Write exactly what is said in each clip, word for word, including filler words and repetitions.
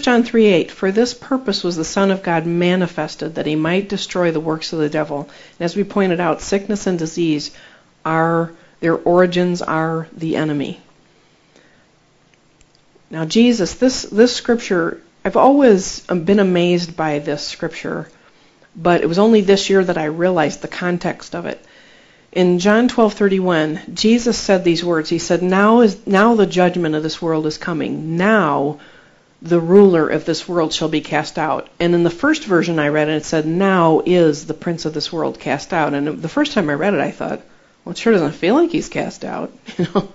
John three eight, for this purpose was the Son of God manifested, that he might destroy the works of the devil. And as we pointed out, sickness and disease are, their origins are the enemy. Now Jesus, this, this scripture, I've always been amazed by this scripture, but it was only this year that I realized the context of it. In John twelve thirty-one, Jesus said these words. He said, now is now the judgment of this world is coming. Now the ruler of this world shall be cast out. And in the first version I read it, it said, now is the prince of this world cast out. And the first time I read it, I thought, well, it sure doesn't feel like he's cast out. You know?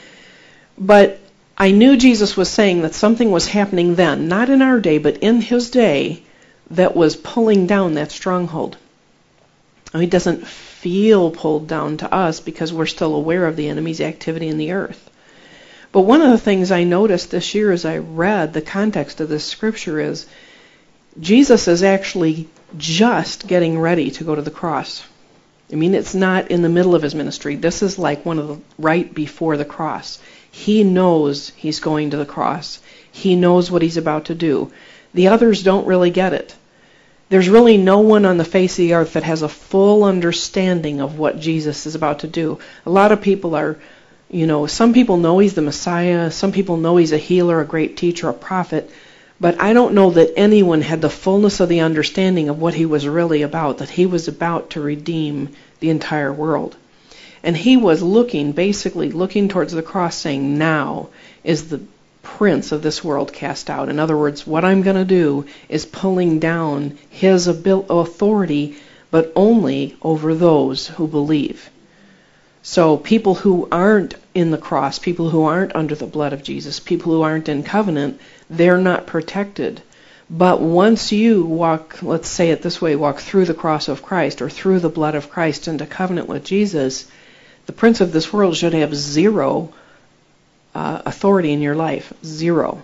But I knew Jesus was saying that something was happening then, not in our day, but in his day, that was pulling down that stronghold. Now, he doesn't feel pulled down to us because we're still aware of the enemy's activity in the earth. But one of the things I noticed this year as I read the context of this scripture is Jesus is actually just getting ready to go to the cross. I mean, it's not in the middle of his ministry. This is like one of the right before the cross. He knows he's going to the cross. He knows what he's about to do. The others don't really get it. There's really no one on the face of the earth that has a full understanding of what Jesus is about to do. A lot of people are, you know, some people know he's the Messiah. Some people know he's a healer, a great teacher, a prophet. But I don't know that anyone had the fullness of the understanding of what he was really about, that he was about to redeem the entire world. And he was looking, basically looking towards the cross, saying, now is the prince of this world cast out. In other words, what I'm going to do is pulling down his authority, but only over those who believe. So people who aren't in the cross, people who aren't under the blood of Jesus, people who aren't in covenant, they're not protected. But once you walk, let's say it this way, walk through the cross of Christ or through the blood of Christ into covenant with Jesus, the prince of this world should have zero uh, authority in your life. Zero.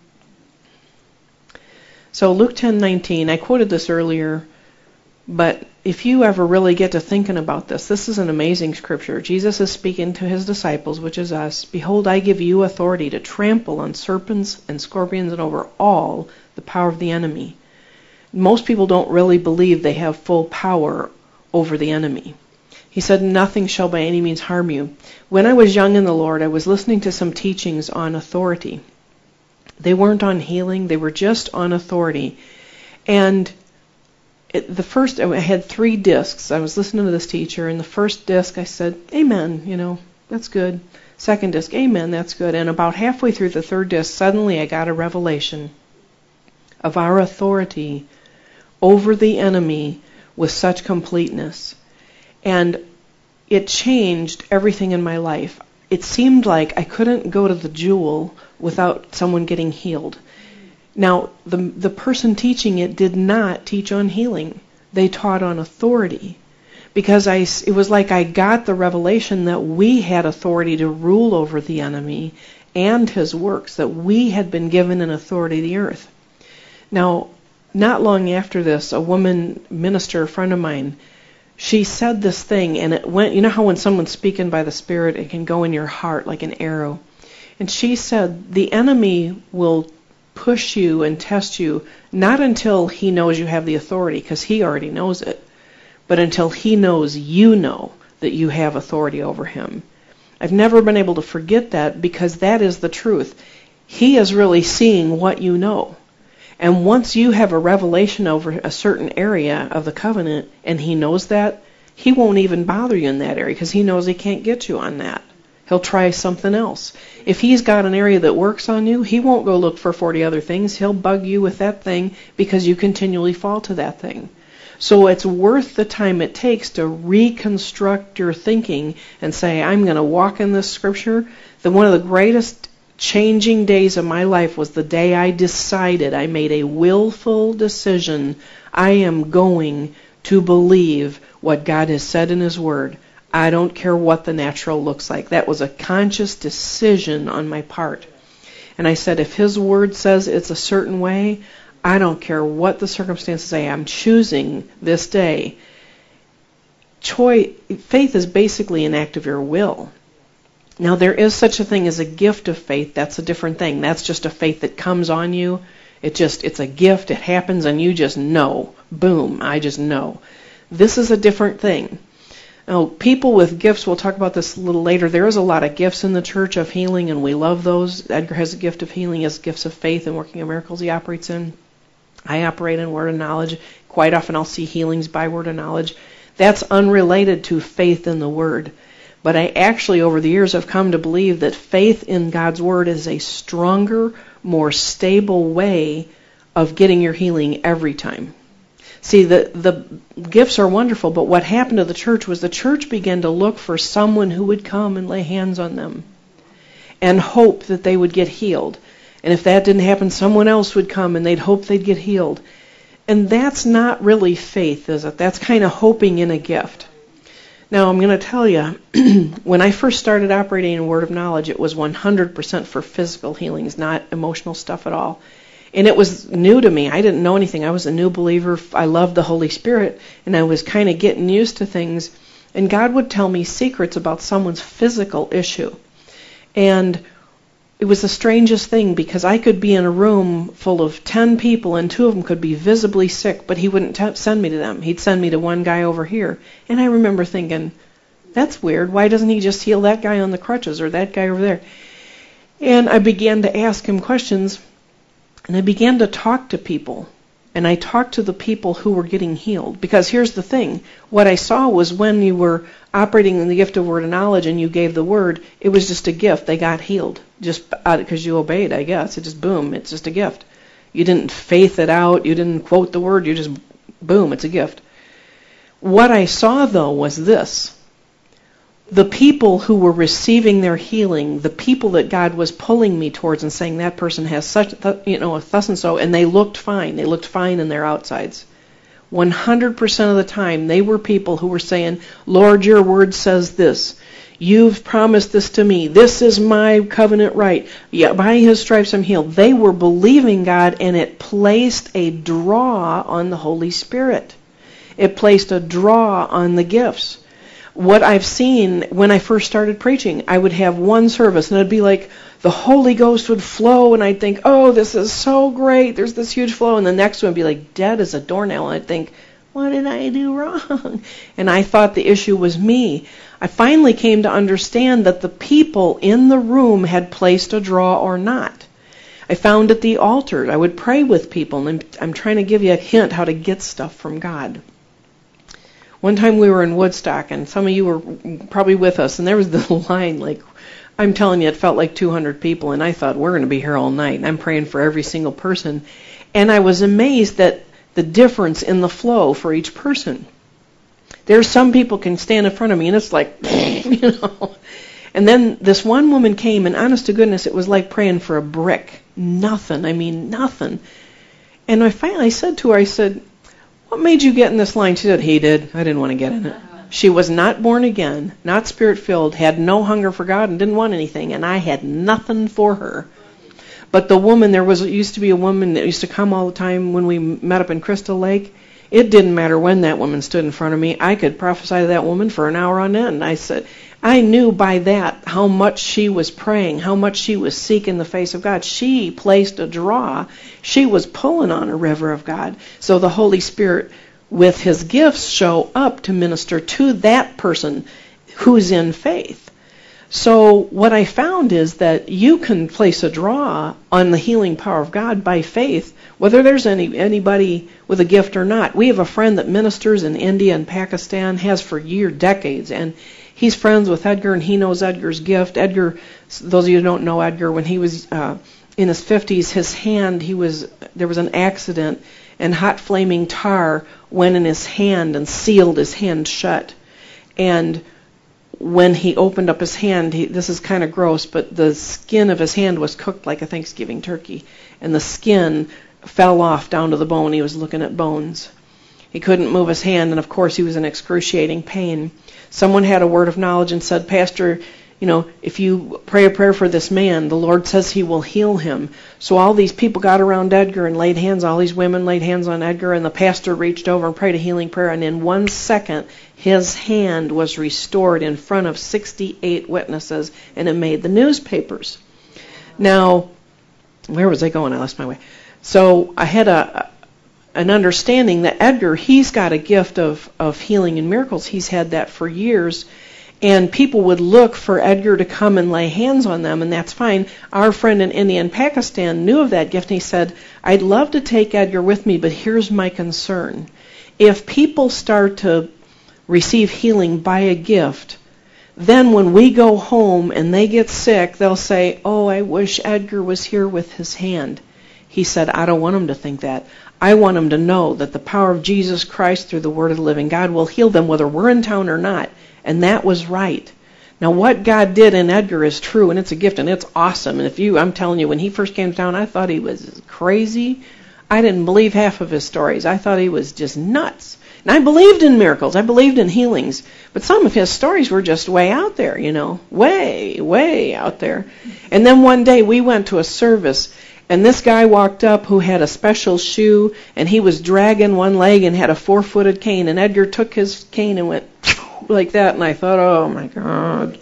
So Luke ten nineteen, I quoted this earlier, but if you ever really get to thinking about this, this is an amazing scripture. Jesus is speaking to his disciples, which is us. Behold, I give you authority to trample on serpents and scorpions and over all the power of the enemy. Most people don't really believe they have full power over the enemy. He said, nothing shall by any means harm you. When I was young in the Lord, I was listening to some teachings on authority. They weren't on healing. They were just on authority. And it, the first, I had three discs. I was listening to this teacher, and the first disc I said, amen, you know, that's good. Second disc, amen, that's good. And about halfway through the third disc, suddenly I got a revelation of our authority over the enemy with such completeness. And it changed everything in my life. It seemed like I couldn't go to the Jewel without someone getting healed. Now, the the person teaching it did not teach on healing. They taught on authority. Because I, it was like I got the revelation that we had authority to rule over the enemy and his works, that we had been given an authority of the earth. Now, not long after this, a woman minister, a friend of mine, she said this thing, and it went, you know how when someone's speaking by the Spirit, it can go in your heart like an arrow. And she said, the enemy will push you and test you, not until he knows you have the authority, because he already knows it, but until he knows you know that you have authority over him. I've never been able to forget that, because that is the truth. He is really seeing what you know. And once you have a revelation over a certain area of the covenant, and he knows that, he won't even bother you in that area because he knows he can't get you on that. He'll try something else. If he's got an area that works on you, he won't go look for forty other things. He'll bug you with that thing because you continually fall to that thing. So it's worth the time it takes to reconstruct your thinking and say, I'm going to walk in this scripture. That one of the greatest changing days of my life was the day I decided, I made a willful decision, I am going to believe what God has said in his word. I don't care what the natural looks like. That was a conscious decision on my part. And I said, if his word says it's a certain way, I don't care what the circumstances say. I'm choosing this day. Choi- faith is basically an act of your will. Now, there is such a thing as a gift of faith. That's a different thing. That's just a faith that comes on you, It just, it's a gift. It happens and you just know. Boom, I just know. This is a different thing. Now, people with gifts, we'll talk about this a little later. There is a lot of gifts in the church of healing, and we love those. Edgar has a gift of healing, he has gifts of faith and working of miracles he operates in. I operate in word of knowledge. Quite often I'll see healings by word of knowledge. That's unrelated to faith in the word. But I actually, over the years, have come to believe that faith in God's word is a stronger, more stable way of getting your healing every time. See, the, the gifts are wonderful, but what happened to the church was the church began to look for someone who would come and lay hands on them and hope that they would get healed. And if that didn't happen, someone else would come and they'd hope they'd get healed. And that's not really faith, is it? That's kind of hoping in a gift. Now, I'm going to tell you, when I first started operating in Word of Knowledge, it was one hundred percent for physical healings, not emotional stuff at all. And it was new to me. I didn't know anything. I was a new believer. I loved the Holy Spirit, and I was kind of getting used to things. And God would tell me secrets about someone's physical issue. And it was the strangest thing, because I could be in a room full of ten people and two of them could be visibly sick, but he wouldn't t- send me to them. He'd send me to one guy over here. And I remember thinking, that's weird. Why doesn't he just heal that guy on the crutches or that guy over there? And I began to ask him questions, and I began to talk to people. And I talked to the people who were getting healed. Because here's the thing. What I saw was when you were operating in the gift of word of knowledge and you gave the word, it was just a gift. They got healed. Just because you obeyed, I guess. It just, boom, it's just a gift. You didn't faith it out. You didn't quote the word. You just, boom, it's a gift. What I saw, though, was this. The people who were receiving their healing, the people that God was pulling me towards and saying that person has such, you know, thus and so, and they looked fine. They looked fine in their outsides. one hundred percent of the time, they were people who were saying, Lord, your word says this. You've promised this to me. This is my covenant right. Yeah, by his stripes I'm healed. They were believing God, and it placed a draw on the Holy Spirit. It placed a draw on the gifts. What I've seen when I first started preaching, I would have one service, and it'd be like the Holy Ghost would flow, and I'd think, oh, this is so great. There's this huge flow. And the next one would be like dead as a doornail, and I'd think, what did I do wrong? And I thought the issue was me. I finally came to understand that the people in the room had placed a draw or not. I found at the altar, I would pray with people, and I'm, I'm trying to give you a hint how to get stuff from God. One time we were in Woodstock, and some of you were probably with us, and there was the line, like, I'm telling you, it felt like two hundred people, and I thought, we're going to be here all night, and I'm praying for every single person. And I was amazed at the difference in the flow for each person. There's some people can stand in front of me, and it's like, you know. And then this one woman came, and honest to goodness, it was like praying for a brick. Nothing, I mean, nothing. And I finally said to her, I said, what made you get in this line? She said, he did. I didn't want to get in it. She was not born again, not spirit-filled, had no hunger for God, and didn't want anything, and I had nothing for her. But the woman, there was used to be a woman that used to come all the time when we met up in Crystal Lake. It didn't matter when that woman stood in front of me. I could prophesy to that woman for an hour on end. I said, I knew by that how much she was praying, how much she was seeking the face of God. She placed a draw. She was pulling on a river of God. So the Holy Spirit, with his gifts, show up to minister to that person who's in faith. So what I found is that you can place a draw on the healing power of God by faith, whether there's any anybody with a gift or not. We have a friend that ministers in India and Pakistan, has for years, decades, and he's friends with Edgar, and he knows Edgar's gift. Edgar, those of you who don't know Edgar, when he was uh, in his fifties, his hand, he was there was an accident, and hot flaming tar went in his hand and sealed his hand shut. And when he opened up his hand, he, this is kind of gross, but the skin of his hand was cooked like a Thanksgiving turkey, and the skin fell off down to the bone. He was looking at bones. He couldn't move his hand, and of course he was in excruciating pain. Someone had a word of knowledge and said, Pastor, you know, if you pray a prayer for this man, the Lord says he will heal him. So all these people got around Edgar and laid hands, all these women laid hands on Edgar, and the pastor reached over and prayed a healing prayer, and in one second, his hand was restored in front of sixty-eight witnesses, and it made the newspapers. Now, where was I going? I lost my way. So I had a an understanding that Edgar, he's got a gift of, of healing and miracles. He's had that for years. And people would look for Edgar to come and lay hands on them, and that's fine. Our friend in India and Pakistan knew of that gift, and he said, I'd love to take Edgar with me, but here's my concern. If people start to receive healing by a gift, then when we go home and they get sick, they'll say, oh, I wish Edgar was here with his hand. He said, I don't want them to think that. I want them to know that the power of Jesus Christ through the Word of the living God will heal them whether we're in town or not. And that was right. Now, what God did in Edgar is true, and it's a gift, and it's awesome. And if you, I'm telling you, when he first came to town, I thought he was crazy. I didn't believe half of his stories. I thought he was just nuts. And I believed in miracles. I believed in healings. But some of his stories were just way out there, you know, way, way out there. And then one day we went to a service, and this guy walked up who had a special shoe, and he was dragging one leg and had a four-footed cane. And Edgar took his cane and went like that, and I thought, oh, my God.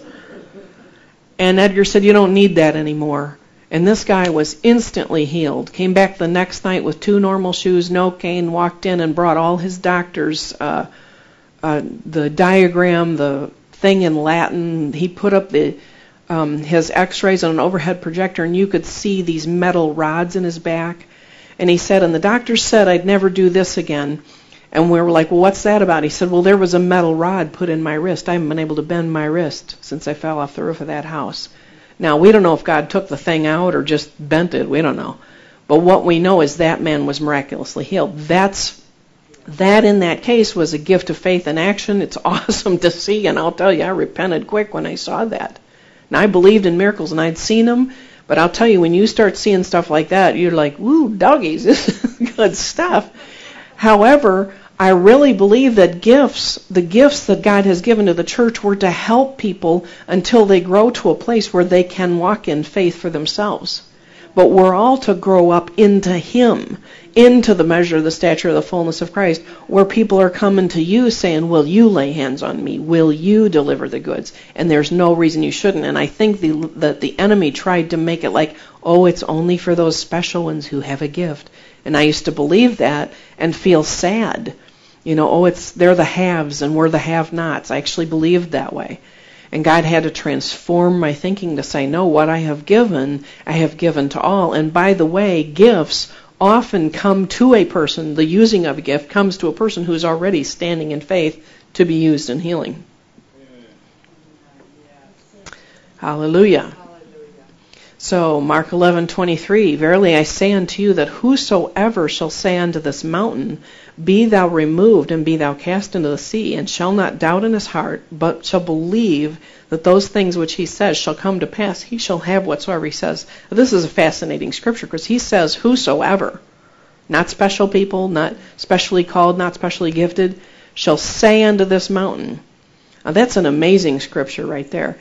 And Edgar said, you don't need that anymore. And this guy was instantly healed. Came back the next night with two normal shoes, no cane, walked in and brought all his doctors, uh, uh, the diagram, the thing in Latin. He put up the um, his x-rays on an overhead projector, and you could see these metal rods in his back. And he said, and the doctor said I'd never do this again. And we were like, well, what's that about? He said, well, there was a metal rod put in my wrist. I haven't been able to bend my wrist since I fell off the roof of that house. Now, we don't know if God took the thing out or just bent it. We don't know. But what we know is that man was miraculously healed. That's that in that case was a gift of faith in action. It's awesome to see, and I'll tell you, I repented quick when I saw that. And I believed in miracles, and I'd seen them. But I'll tell you, when you start seeing stuff like that, you're like, woo, doggies, this is good stuff. However, I really believe that gifts, the gifts that God has given to the church, were to help people until they grow to a place where they can walk in faith for themselves. But we're all to grow up into Him, into the measure of the stature of the fullness of Christ, where people are coming to you saying, will you lay hands on me? Will you deliver the goods? And there's no reason you shouldn't. And I think the, that the enemy tried to make it like, oh, it's only for those special ones who have a gift. And I used to believe that and feel sad. You know, oh, it's they're the haves and we're the have-nots. I actually believed that way. And God had to transform my thinking to say, no, what I have given, I have given to all. And by the way, gifts often come to a person, the using of a gift comes to a person who's already standing in faith to be used in healing. Hallelujah. So, Mark eleven twenty-three, verily I say unto you that whosoever shall say unto this mountain, be thou removed and be thou cast into the sea, and shall not doubt in his heart, but shall believe that those things which he says shall come to pass, he shall have whatsoever he says. This is a fascinating scripture because he says whosoever, not special people, not specially called, not specially gifted, shall say unto this mountain. Now, that's an amazing scripture right there.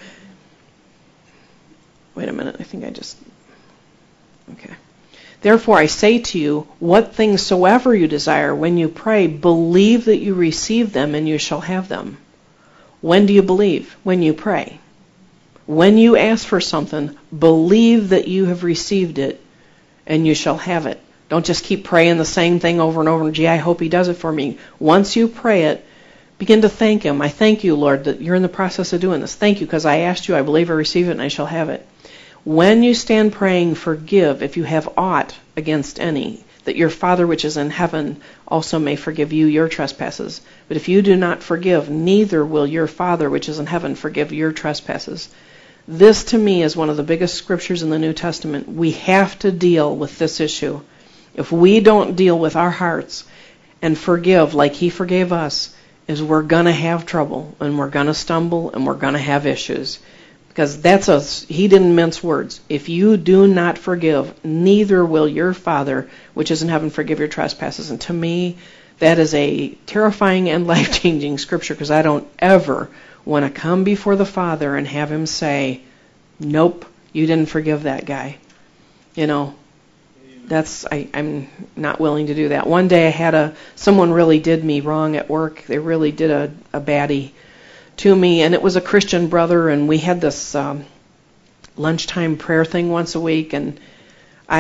Wait a minute, I think I just, okay. Therefore I say to you, what things soever you desire, when you pray, believe that you receive them and you shall have them. When do you believe? When you pray. When you ask for something, believe that you have received it and you shall have it. Don't just keep praying the same thing over and over, and gee, I hope he does it for me. Once you pray it, begin to thank him. I thank you, Lord, that you're in the process of doing this. Thank you, because I asked you, I believe I receive it, and I shall have it. When you stand praying, forgive if you have aught against any, that your Father which is in heaven also may forgive you your trespasses. But if you do not forgive, neither will your Father which is in heaven forgive your trespasses. This, to me, is one of the biggest scriptures in the New Testament. We have to deal with this issue. If we don't deal with our hearts and forgive like he forgave us, is we're going to have trouble, and we're going to stumble, and we're going to have issues. Because that's a, he didn't mince words. If you do not forgive, neither will your Father, which is in heaven, forgive your trespasses. And to me, that is a terrifying and life-changing scripture, because I don't ever want to come before the Father and have him say, nope, you didn't forgive that guy. You know, that's, I, I'm not willing to do that. One day I had a, someone really did me wrong at work. They really did a, a baddie to me, and it was a Christian brother, and we had this um, lunchtime prayer thing once a week, and I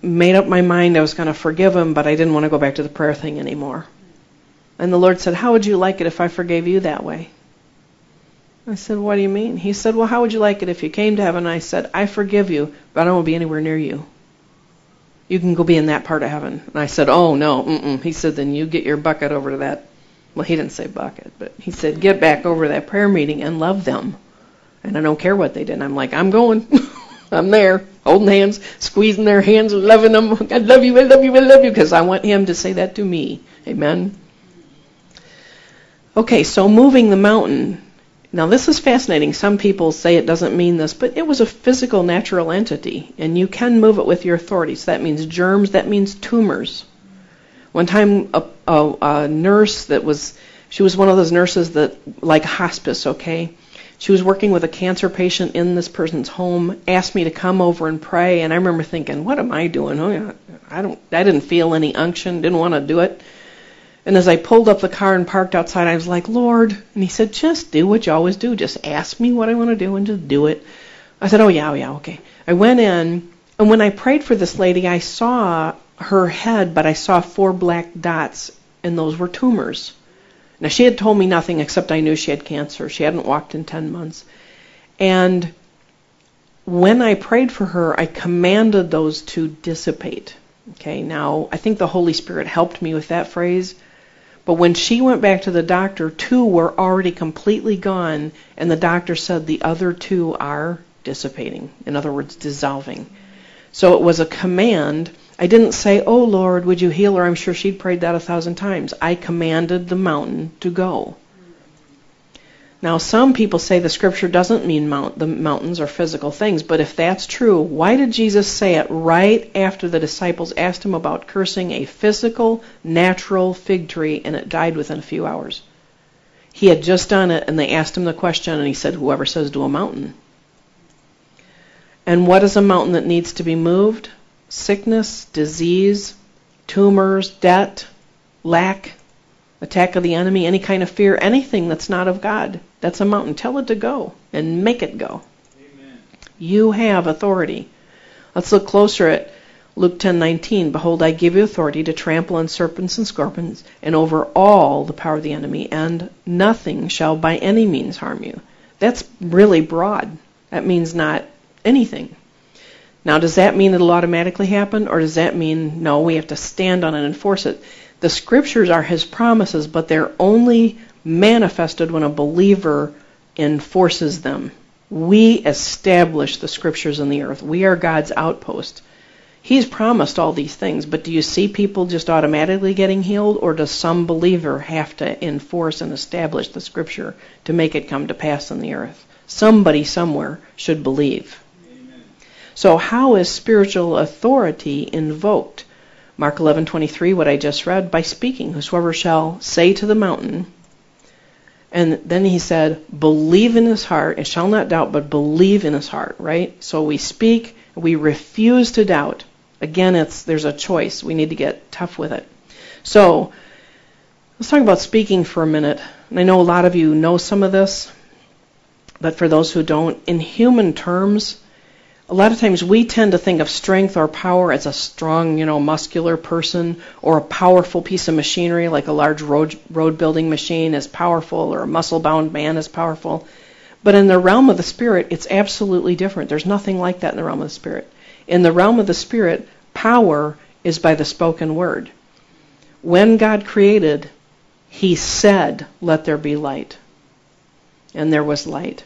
made up my mind I was going to forgive him, but I didn't want to go back to the prayer thing anymore. And the Lord said, how would you like it if I forgave you that way? I said, what do you mean? He said, well, how would you like it if you came to heaven and I said, I forgive you, but I don't want to be anywhere near you. You can go be in that part of heaven. And I said, oh, no. Mm-mm. He said, then you get your bucket over to that. Well, he didn't say bucket, but he said, get back over to that prayer meeting and love them. And I don't care what they did. And I'm like, I'm going. I'm there, holding hands, squeezing their hands, loving them. I love you, I love you, I love you, because I want him to say that to me. Amen. Okay, so moving the mountain. Now, this is fascinating. Some people say it doesn't mean this, but it was a physical, natural entity, and you can move it with your authority. So that means germs, that means tumors. One time, a, a, a nurse that was, she was one of those nurses that, like hospice, okay? She was working with a cancer patient in this person's home, asked me to come over and pray, and I remember thinking, what am I doing? Oh, yeah, I don't, I didn't feel any unction, didn't want to do it. And as I pulled up the car and parked outside, I was like, Lord, and he said, just do what you always do. Just ask me what I want to do and just do it. I said, oh, yeah, oh, yeah, okay. I went in, and when I prayed for this lady, I saw her head, but I saw four black dots, and those were tumors. Now, she had told me nothing except I knew she had cancer. She hadn't walked in ten months. And when I prayed for her, I commanded those to dissipate. Okay, now, I think the Holy Spirit helped me with that phrase. But when she went back to the doctor, two were already completely gone, and the doctor said the other two are dissipating. In other words, dissolving. So it was a command. I didn't say, oh, Lord, would you heal her? I'm sure she'd prayed that a thousand times. I commanded the mountain to go. Now, some people say the scripture doesn't mean mount, the mountains are physical things, but if that's true, why did Jesus say it right after the disciples asked him about cursing a physical, natural fig tree, and it died within a few hours? He had just done it, and they asked him the question, and he said, whoever says to a mountain. And what is a mountain that needs to be moved? Sickness, disease, tumors, debt, lack, attack of the enemy, any kind of fear, anything that's not of God. That's a mountain. Tell it to go and make it go. Amen. You have authority. Let's look closer at Luke ten nineteen. Behold, I give you authority to trample on serpents and scorpions and over all the power of the enemy, and nothing shall by any means harm you. That's really broad. That means not anything. Now, does that mean it'll automatically happen, or does that mean, no, we have to stand on it and enforce it? The scriptures are his promises, but they're only manifested when a believer enforces them. We establish the scriptures in the earth. We are God's outpost. He's promised all these things, but do you see people just automatically getting healed, or does some believer have to enforce and establish the scripture to make it come to pass in the earth? Somebody somewhere should believe. So how is spiritual authority invoked? Mark eleven twenty-three, what I just read, by speaking. Whosoever shall say to the mountain, and then he said, believe in his heart, and shall not doubt, but believe in his heart, right? So we speak, we refuse to doubt. Again, it's there's a choice. We need to get tough with it. So let's talk about speaking for a minute. And I know a lot of you know some of this, but for those who don't, in human terms, a lot of times we tend to think of strength or power as a strong, you know, muscular person, or a powerful piece of machinery like a large road, road building machine is powerful, or a muscle-bound man is powerful. But in the realm of the Spirit, it's absolutely different. There's nothing like that in the realm of the Spirit. In the realm of the Spirit, power is by the spoken word. When God created, he said, let there be light. And there was light.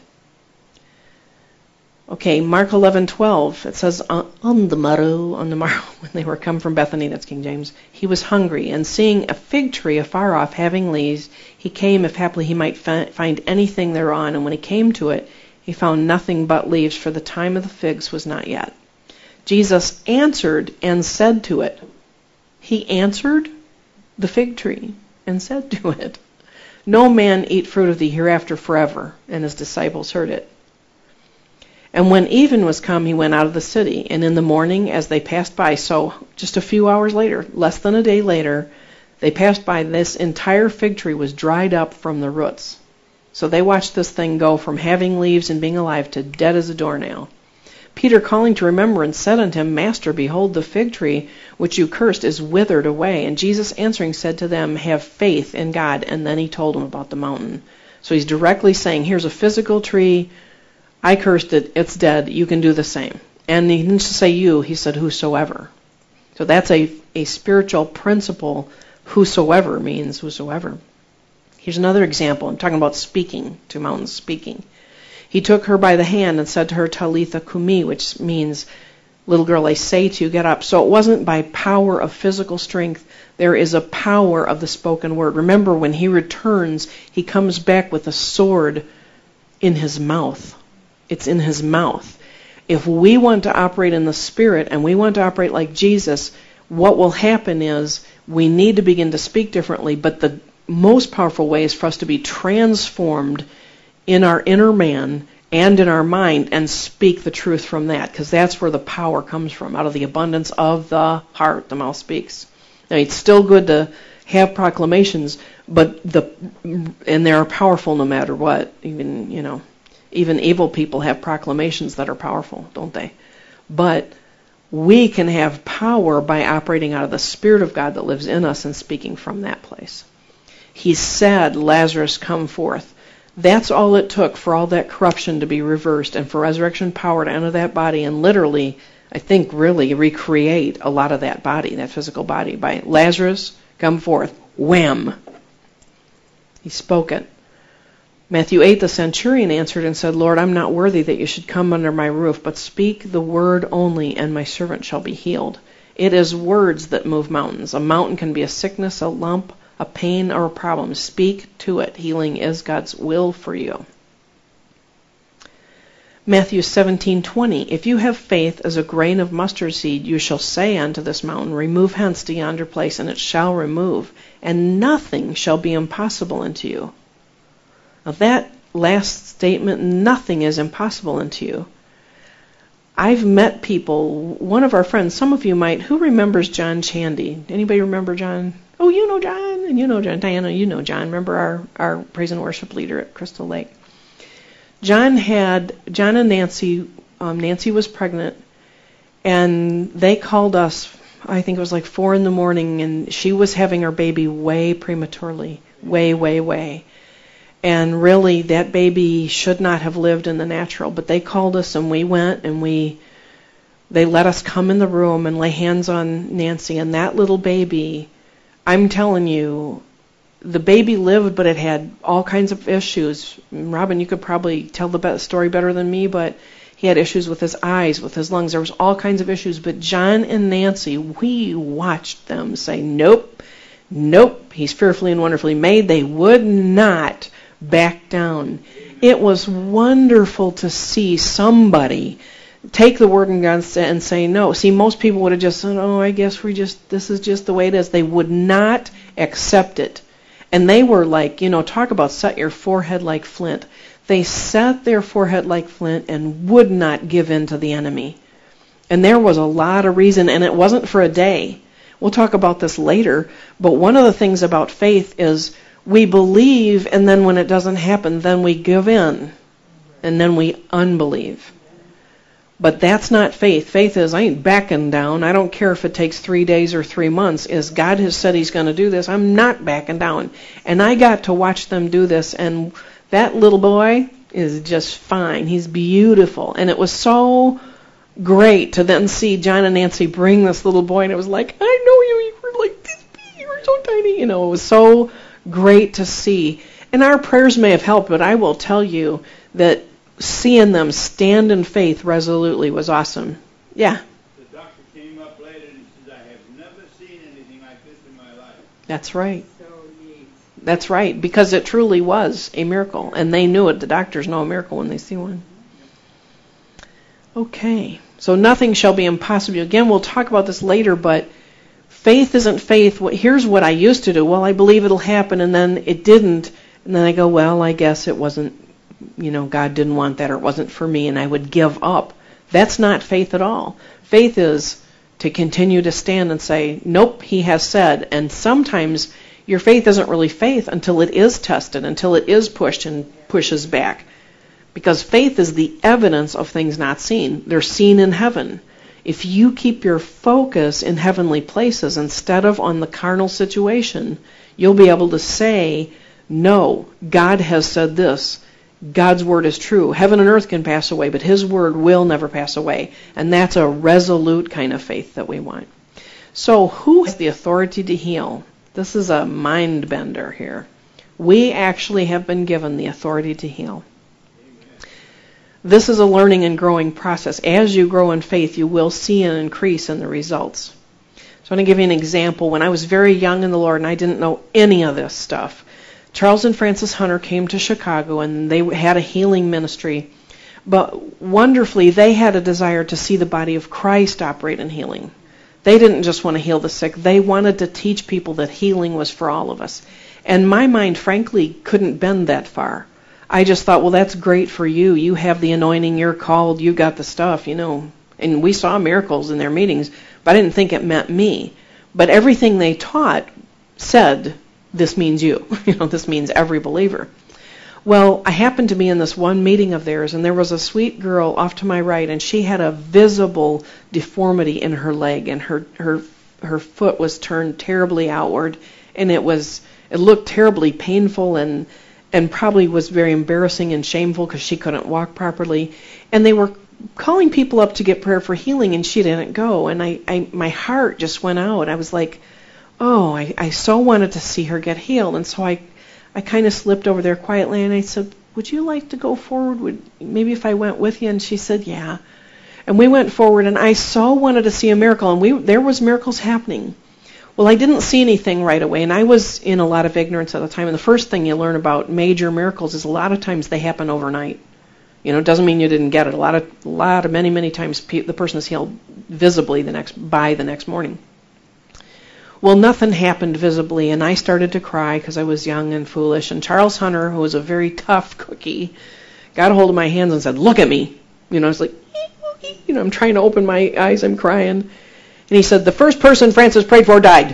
Okay, Mark eleven twelve, it says, on the morrow, on the morrow, when they were come from Bethany, that's King James, he was hungry, and seeing a fig tree afar off having leaves, he came, if haply he might fi- find anything thereon, and when he came to it, he found nothing but leaves, for the time of the figs was not yet. Jesus answered and said to it. He answered the fig tree and said to it, no man eat fruit of thee hereafter forever. And his disciples heard it. And when even was come, he went out of the city. And in the morning, as they passed by, so just a few hours later, less than a day later, they passed by, this entire fig tree was dried up from the roots. So they watched this thing go from having leaves and being alive to dead as a doornail. Peter, calling to remembrance, said unto him, Master, behold, the fig tree which you cursed is withered away. And Jesus answering said to them, Have faith in God. And then he told them about the mountain. So he's directly saying, here's a physical tree. I cursed it. It's dead. You can do the same. And he didn't say you. He said whosoever. So that's a, a spiritual principle. Whosoever means whosoever. Here's another example. I'm talking about speaking, to mountains speaking. He took her by the hand and said to her, Talitha Kumi, which means, little girl, I say to you, get up. So it wasn't by power of physical strength. There is a power of the spoken word. Remember, when he returns, he comes back with a sword in his mouth. It's in his mouth. If we want to operate in the Spirit and we want to operate like Jesus, what will happen is we need to begin to speak differently, but the most powerful way is for us to be transformed in our inner man and in our mind and speak the truth from that, because that's where the power comes from. Out of the abundance of the heart, the mouth speaks. Now, it's still good to have proclamations, but the and they are powerful no matter what. Even, you know, even evil people have proclamations that are powerful, don't they? But we can have power by operating out of the Spirit of God that lives in us and speaking from that place. He said, Lazarus, come forth. That's all it took for all that corruption to be reversed and for resurrection power to enter that body and literally, I think, really recreate a lot of that body, that physical body, by Lazarus, come forth. Wham! He spoke it. Matthew eight, the centurion answered and said, Lord, I'm not worthy that you should come under my roof, but speak the word only, and my servant shall be healed. It is words that move mountains. A mountain can be a sickness, a lump, a pain, or a problem. Speak to it. Healing is God's will for you. Matthew seventeen twenty. If you have faith as a grain of mustard seed, you shall say unto this mountain, Remove hence to yonder place, and it shall remove, and nothing shall be impossible unto you. Now that last statement, nothing is impossible unto you. I've met people, one of our friends, some of you might, who remembers John Chandy? Anybody remember John? Oh, you know John, and you know John. Diana, you know John. Remember our, our praise and worship leader at Crystal Lake. John had, John and Nancy, um, Nancy was pregnant, and they called us, I think it was like four in the morning, and she was having her baby way prematurely, way, way, way. And really, that baby should not have lived in the natural. But they called us, and we went, and we, they let us come in the room and lay hands on Nancy. And that little baby, I'm telling you, the baby lived, but it had all kinds of issues. Robin, you could probably tell the story better than me, but he had issues with his eyes, with his lungs. There was all kinds of issues. But John and Nancy, we watched them say, nope, nope, he's fearfully and wonderfully made. They would not back down. It was wonderful to see somebody take the word of God and say no. See, most people would have just said, oh, I guess we just, this is just the way it is. They would not accept it. And they were like, you know, talk about set your forehead like flint. They set their forehead like flint and would not give in to the enemy. And there was a lot of reason, and it wasn't for a day. We'll talk about this later, but one of the things about faith is we believe, and then when it doesn't happen, then we give in, and then we unbelieve. But that's not faith. Faith is, I ain't backing down. I don't care if it takes three days or three months. Is God has said he's going to do this, I'm not backing down. And I got to watch them do this, and that little boy is just fine. He's beautiful. And it was so great to then see John and Nancy bring this little boy, and it was like, I know you, you were like this big, you were so tiny. You know, it was so great to see. And our prayers may have helped, but I will tell you that seeing them stand in faith resolutely was awesome. Yeah. The doctor came up later and said, I have never seen anything like this in my life. That's right. So neat. That's right, because it truly was a miracle, and they knew it. The doctors know a miracle when they see one. Okay, so nothing shall be impossible. Again, we'll talk about this later, but faith isn't faith. Here's what I used to do. Well, I believe it'll happen, and then it didn't. And then I go, well, I guess it wasn't, you know, God didn't want that, or it wasn't for me, and I would give up. That's not faith at all. Faith is to continue to stand and say, nope, he has said. And sometimes your faith isn't really faith until it is tested, until it is pushed and pushes back. Because faith is the evidence of things not seen. They're seen in heaven. If you keep your focus in heavenly places instead of on the carnal situation, you'll be able to say, no, God has said this. God's word is true. Heaven and earth can pass away, but his word will never pass away. And that's a resolute kind of faith that we want. So who has the authority to heal? This is a mind bender here. We actually have been given the authority to heal. This is a learning and growing process. As you grow in faith, you will see an increase in the results. So I'm going to give you an example. When I was very young in the Lord and I didn't know any of this stuff, Charles and Frances Hunter came to Chicago and they had a healing ministry. But wonderfully, they had a desire to see the body of Christ operate in healing. They didn't just want to heal the sick. They wanted to teach people that healing was for all of us. And my mind, frankly, couldn't bend that far. I just thought, well, that's great for you. You have the anointing. You're called. You got the stuff, you know. And we saw miracles in their meetings, but I didn't think it meant me. But everything they taught said, this means you. You know, this means every believer. Well, I happened to be in this one meeting of theirs, and there was a sweet girl off to my right, and she had a visible deformity in her leg, and her her her foot was turned terribly outward, and it was it looked terribly painful and and probably was very embarrassing and shameful because she couldn't walk properly. And they were calling people up to get prayer for healing, and she didn't go. And I, I my heart just went out. I was like, oh, I, I so wanted to see her get healed. And so I, I kind of slipped over there quietly, and I said, would you like to go forward? Would maybe if I went with you? And she said, yeah. And we went forward, and I so wanted to see a miracle, and we there was miracles happening. Well, I didn't see anything right away, and I was in a lot of ignorance at the time. And the first thing you learn about major miracles is a lot of times they happen overnight. You know, it doesn't mean you didn't get it. A lot of, a lot of, many, many times pe- the person is healed visibly the next by the next morning. Well, nothing happened visibly, and I started to cry because I was young and foolish. And Charles Hunter, who was a very tough cookie, got a hold of my hands and said, "Look at me." You know, I was like, you know, I'm trying to open my eyes, I'm crying. And he said, "The first person Francis prayed for died."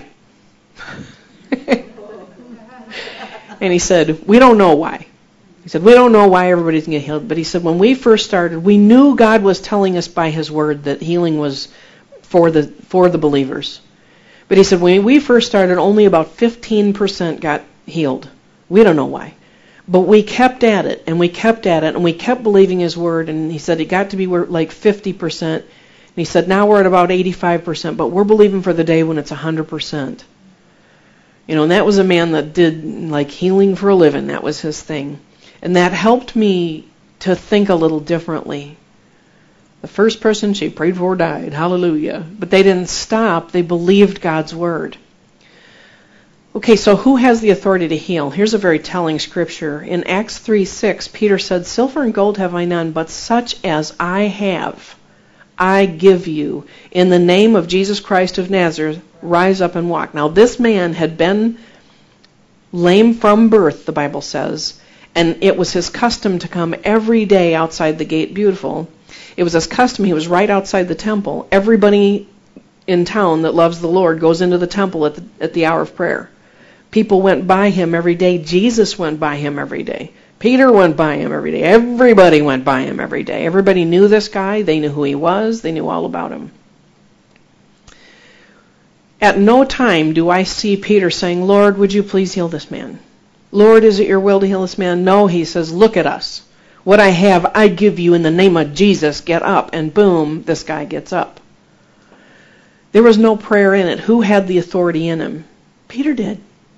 And he said, "We don't know why." He said, "We don't know why everybody's going to get healed." But he said, when we first started, we knew God was telling us by his word that healing was for the for the believers. But he said, when we first started, only about fifteen percent got healed. We don't know why. But we kept at it, and we kept at it, and we kept believing his word. And he said it got to be like fifty percent. And he said, now we're at about eighty-five percent, but we're believing for the day when it's one hundred percent. You know, and that was a man that did like healing for a living. That was his thing. And that helped me to think a little differently. The first person she prayed for died. Hallelujah. But they didn't stop. They believed God's word. Okay, so who has the authority to heal? Here's a very telling scripture. In Acts three six, Peter said, "Silver and gold have I none, but such as I have, I give you. In the name of Jesus Christ of Nazareth, rise up and walk." Now, this man had been lame from birth, the Bible says, and it was his custom to come every day outside the gate beautiful. It was his custom. He was right outside the temple. Everybody in town that loves the Lord goes into the temple at the, at the hour of prayer. People went by him every day. Jesus went by him every day. Peter went by him every day. Everybody went by him every day. Everybody knew this guy. They knew who he was. They knew all about him. At no time do I see Peter saying, "Lord, would you please heal this man? Lord, is it your will to heal this man?" No, he says, "Look at us. What I have, I give you in the name of Jesus. Get up." And boom, this guy gets up. There was no prayer in it. Who had the authority in him? Peter did.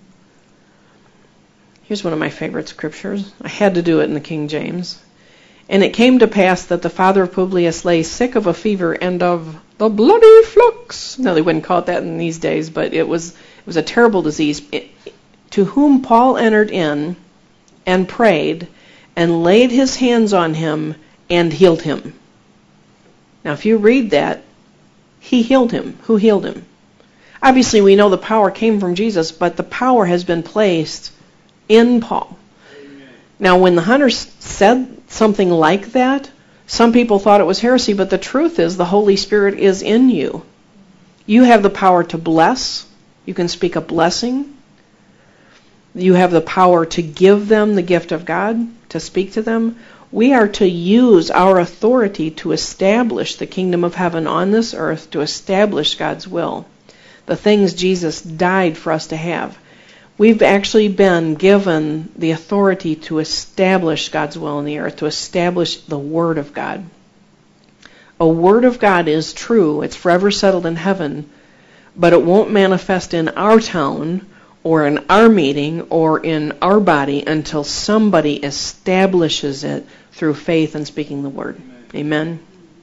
Here's one of my favorite scriptures. I had to do it in the King James. "And it came to pass that the father of Publius lay sick of a fever and of the bloody flux." No, they wouldn't call it that in these days, but it was it was a terrible disease. It, to whom Paul entered in and prayed and laid his hands on him and healed him. Now, if you read that, he healed him. Who healed him? Obviously, we know the power came from Jesus, but the power has been placed in Paul. Amen. Now, when the hunters said something like that, some people thought it was heresy, but the truth is the Holy Spirit is in you. You have the power to bless. You can speak a blessing. You have the power to give them the gift of God, to speak to them. We are to use our authority to establish the kingdom of heaven on this earth, to establish God's will, the things Jesus died for us to have. We've actually been given the authority to establish God's will in the earth, to establish the Word of God. A Word of God is true. It's forever settled in heaven, but it won't manifest in our town or in our meeting or in our body until somebody establishes it through faith and speaking the Word. Amen.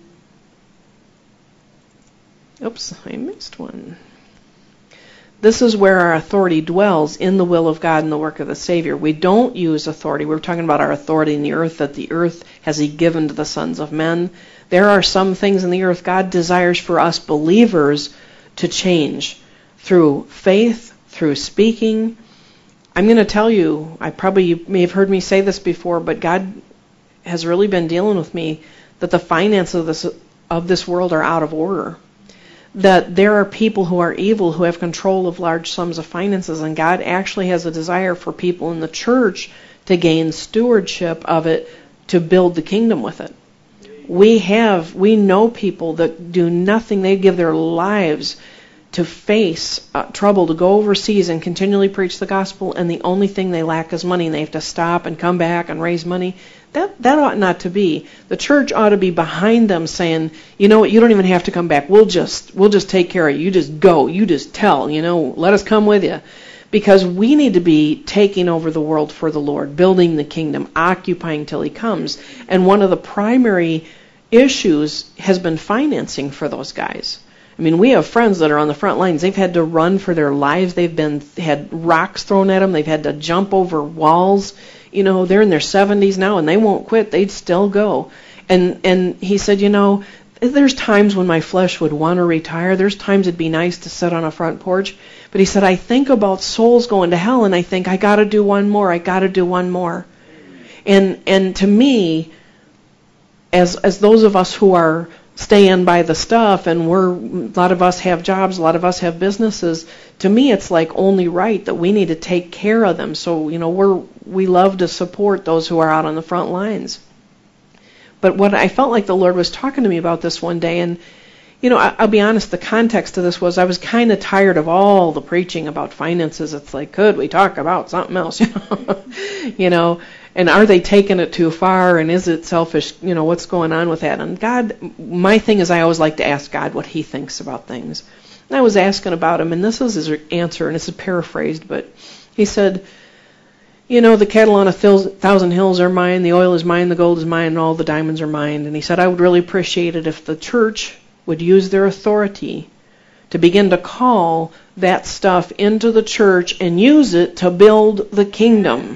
Oops, I missed one. This is where our authority dwells, in the will of God and the work of the Savior. We don't use authority. We're talking about our authority in the earth, that the earth has He given to the sons of men. There are some things in the earth God desires for us believers to change through faith, through speaking. I'm going to tell you, I probably you may have heard me say this before, but God has really been dealing with me that the finances of this, of this world are out of order. That there are people who are evil who have control of large sums of finances, and God actually has a desire for people in the church to gain stewardship of it, to build the kingdom with it. We have, we know people that do nothing. They give their lives to face uh, trouble, to go overseas and continually preach the gospel, and the only thing they lack is money, and they have to stop and come back and raise money. That that ought not to be. The church ought to be behind them saying, you know what, you don't even have to come back. We'll just we'll just take care of you. You just go. You just tell, you know, let us come with you. Because we need to be taking over the world for the Lord, building the kingdom, occupying till He comes. And one of the primary issues has been financing for those guys. I mean, we have friends that are on the front lines. They've had to run for their lives. They've been had rocks thrown at them. They've had to jump over walls. You know, they're in their seventies now, and they won't quit. They'd still go. And and he said, you know, there's times when my flesh would want to retire. There's times it'd be nice to sit on a front porch. But he said, I think about souls going to hell, and I think, I got to do one more. I got to do one more. And and to me, as as those of us who are staying by the stuff, and we're a lot of us have jobs, a lot of us have businesses. To me, it's like only right that we need to take care of them. So you know, we're we love to support those who are out on the front lines. But what I felt like the Lord was talking to me about this one day, and you know, I, I'll be honest, the context of this was I was kind of tired of all the preaching about finances. It's like, could we talk about something else? You know, you know. And are they taking it too far? And is it selfish? You know, what's going on with that? And God, my thing is I always like to ask God what He thinks about things. And I was asking about Him, and this is His answer, and it's paraphrased, but He said, you know, the cattle on a thousand hills are mine, the oil is mine, the gold is mine, and all the diamonds are mine. And He said, I would really appreciate it if the church would use their authority to begin to call that stuff into the church and use it to build the kingdom.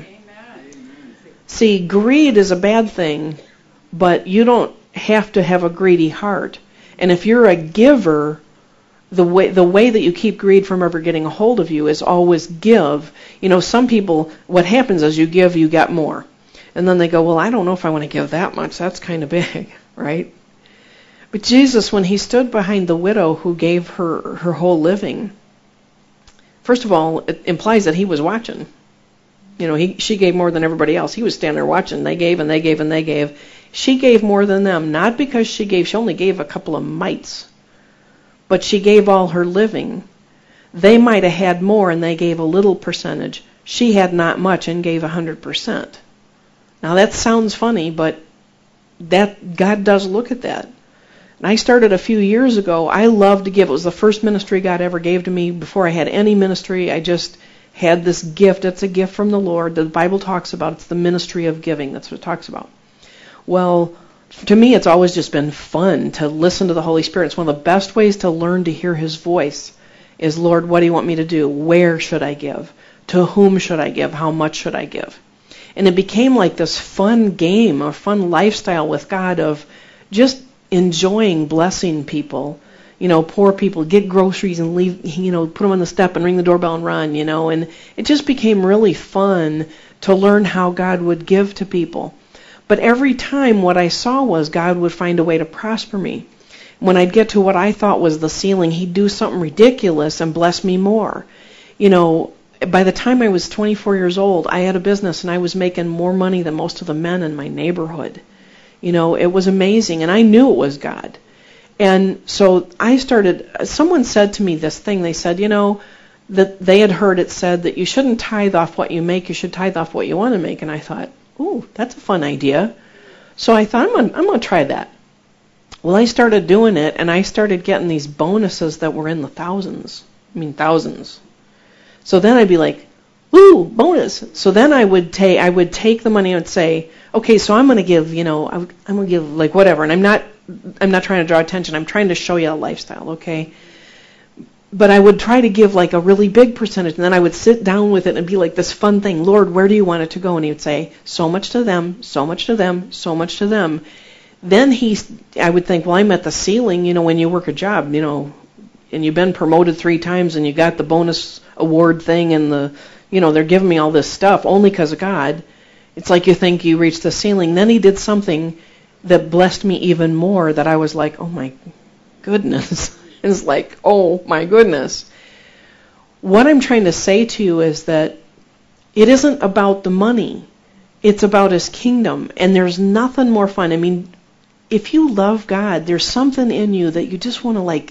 See, greed is a bad thing, but you don't have to have a greedy heart. And if you're a giver, the way the way that you keep greed from ever getting a hold of you is always give. You know, some people, what happens is you give, you get more. And then they go, well, I don't know if I want to give that much. That's kind of big, right? But Jesus, when He stood behind the widow who gave her her whole living, first of all, it implies that He was watching. You know, he, she gave more than everybody else. He was standing there watching. They gave and they gave and they gave. She gave more than them, not because she gave. She only gave a couple of mites. But she gave all her living. They might have had more and they gave a little percentage. She had not much and gave one hundred percent. Now that sounds funny, but that God does look at that. And I started a few years ago. I love to give. It was the first ministry God ever gave to me. Before I had any ministry, I just had this gift. It's a gift from the Lord. The Bible talks about it's the ministry of giving. That's what it talks about. Well, to me, it's always just been fun to listen to the Holy Spirit. It's one of the best ways to learn to hear His voice is, Lord, what do you want me to do? Where should I give? To whom should I give? How much should I give? And it became like this fun game or fun lifestyle with God of just enjoying blessing people. You know, poor people, get groceries and leave, you know, put them on the step and ring the doorbell and run, you know. And it just became really fun to learn how God would give to people. But every time what I saw was God would find a way to prosper me. When I'd get to what I thought was the ceiling, He'd do something ridiculous and bless me more. You know, by the time I was twenty-four years old, I had a business and I was making more money than most of the men in my neighborhood. You know, it was amazing, and I knew it was God. And so I started, someone said to me this thing, they said, you know, that they had heard it said that you shouldn't tithe off what you make, you should tithe off what you want to make. And I thought, ooh, that's a fun idea. So I thought, I'm going I'm going to try that. Well, I started doing it, and I started getting these bonuses that were in the thousands. I mean, thousands. So then I'd be like, ooh, bonus. So then I would take I would take the money and would say, okay, so I'm going to give, you know, I would, I'm going to give like whatever. And I'm not I'm not trying to draw attention. I'm trying to show you a lifestyle, okay? But I would try to give like a really big percentage, and then I would sit down with it and be like this fun thing, Lord, where do you want it to go? And he would say, so much to them, so much to them, so much to them. Then he, I would think, well, I'm at the ceiling, you know, when you work a job, you know, and you've been promoted three times and you got the bonus award thing and the, you know, they're giving me all this stuff only because of God. It's like you think you reached the ceiling. Then he did something that blessed me even more, that I was like, oh my goodness. It's like, oh my goodness. What I'm trying to say to you is that it isn't about the money. It's about his kingdom. And there's nothing more fun. I mean, if you love God, there's something in you that you just want to like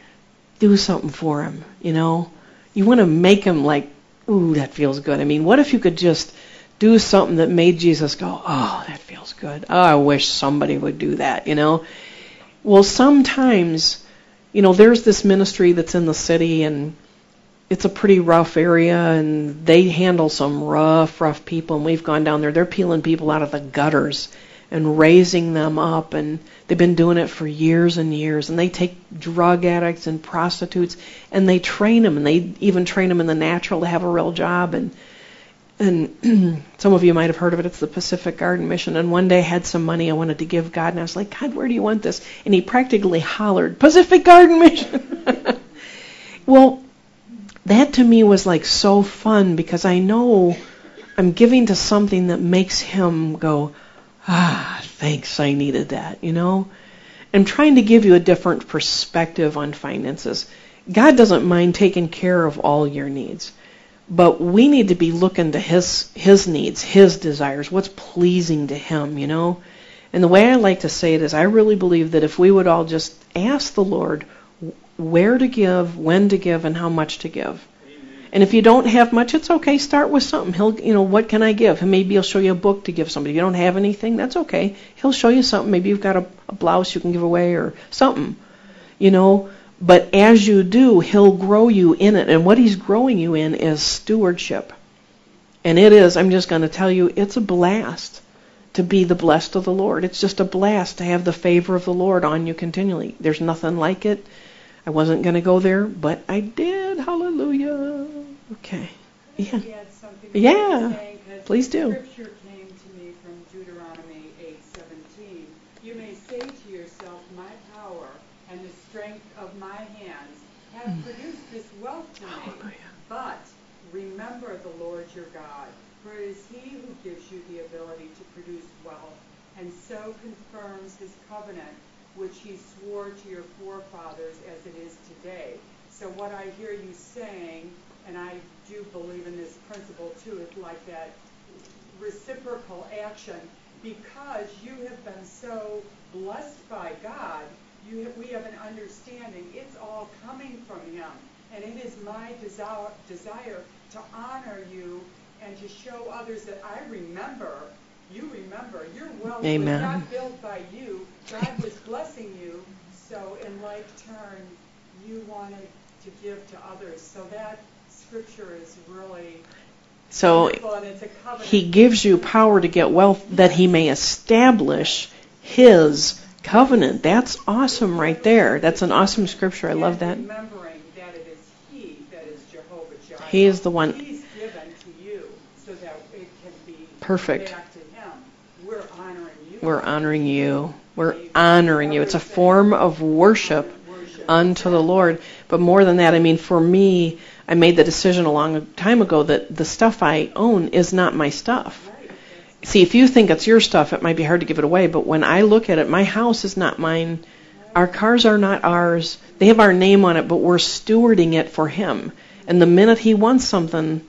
do something for him, you know? You want to make him like, ooh, that feels good. I mean, what if you could just do something that made Jesus go, oh, that feels good. Oh, I wish somebody would do that, you know? Well, sometimes, you know, there's this ministry that's in the city, and it's a pretty rough area, and they handle some rough, rough people, and we've gone down there. They're peeling people out of the gutters and raising them up, and they've been doing it for years and years, and they take drug addicts and prostitutes, and they train them, and they even train them in the natural to have a real job, and and some of you might have heard of it. It's the Pacific Garden Mission. And one day I had some money I wanted to give God, and I was like, God, where do you want this? And he practically hollered, Pacific Garden Mission. Well, that to me was like so fun, because I know I'm giving to something that makes him go, ah, thanks, I needed that, you know? I'm trying to give you a different perspective on finances. God doesn't mind taking care of all your needs. But we need to be looking to his his needs, his desires, what's pleasing to him, you know? And the way I like to say it is, I really believe that if we would all just ask the Lord where to give, when to give, and how much to give. Amen. And if you don't have much, it's okay. Start with something. He'll, you know, what can I give? And maybe he'll show you a book to give somebody. If you don't have anything, that's okay. He'll show you something. Maybe you've got a, a blouse you can give away or something, you know? But as you do, he'll grow you in it. And what he's growing you in is stewardship. And it is, I'm just going to tell you, it's a blast to be the blessed of the Lord. It's just a blast to have the favor of the Lord on you continually. There's nothing like it. I wasn't going to go there, but I did. Hallelujah. Okay. Yeah. Yeah. Please do. Scripture came to me from Deuteronomy eight seventeen. You may say to yourself, my power and the strength of my hands have produced this wealth to me. But remember the Lord your God, for it is he who gives you the ability to produce wealth, and so confirms his covenant, which he swore to your forefathers as it is today. So what I hear you saying, and I do believe in this principle too, is like that reciprocal action. Because you have been so blessed by God, You have, we have an understanding. It's all coming from him. And it is my desire, desire to honor you and to show others that I remember. You remember. Your wealth Amen. Was not built by you. God was blessing you. So in like turn, you wanted to give to others. So that scripture is really so beautiful, and it's a covenant. He gives you power to get wealth that he may establish his covenant. That's awesome right there. That's an awesome scripture. I and love that. Remembering that it is he that is Jehovah Jireh. He is the one. He's given to you so that it can be perfect. Back to him. We're honoring you. We're honoring you. We're honoring you. It's a form of worship unto the Lord. But more than that, I mean, for me, I made the decision a long time ago that the stuff I own is not my stuff. See, if you think it's your stuff, it might be hard to give it away. But when I look at it, my house is not mine. Our cars are not ours. They have our name on it, but we're stewarding it for him. And the minute he wants something,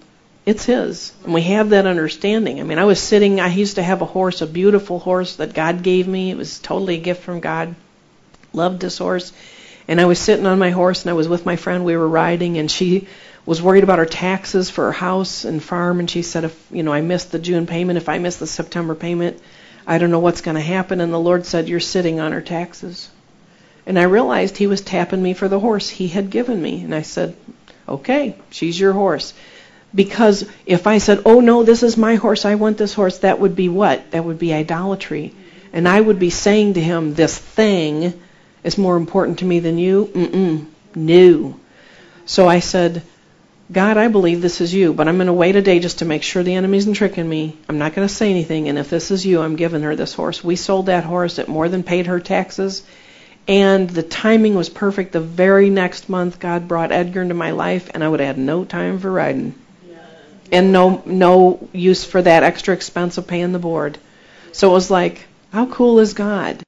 It's His. And we have that understanding. I mean, I was sitting, I used to have a horse, a beautiful horse that God gave me. It was totally a gift from God. Loved this horse. And I was sitting on my horse, and I was with my friend. We were riding, and she was worried about her taxes for her house and farm. And she said, if, you know, I missed the June payment, if I miss the September payment, I don't know what's going to happen. And the Lord said, you're sitting on her taxes. And I realized He was tapping me for the horse He had given me. And I said, okay, she's your horse. Because if I said, oh no, this is my horse, I want this horse, that would be what? That would be idolatry. And I would be saying to Him, this thing is more important to me than you? Mm-mm. No. So I said, God, I believe this is you, but I'm going to wait a day just to make sure the enemy isn't tricking me. I'm not going to say anything, and if this is you, I'm giving her this horse. We sold that horse. It more than paid her taxes, and the timing was perfect. The very next month, God brought Edgar into my life, and I would have had no time for riding. And no no use for that extra expense of paying the board. So it was like, how cool is God?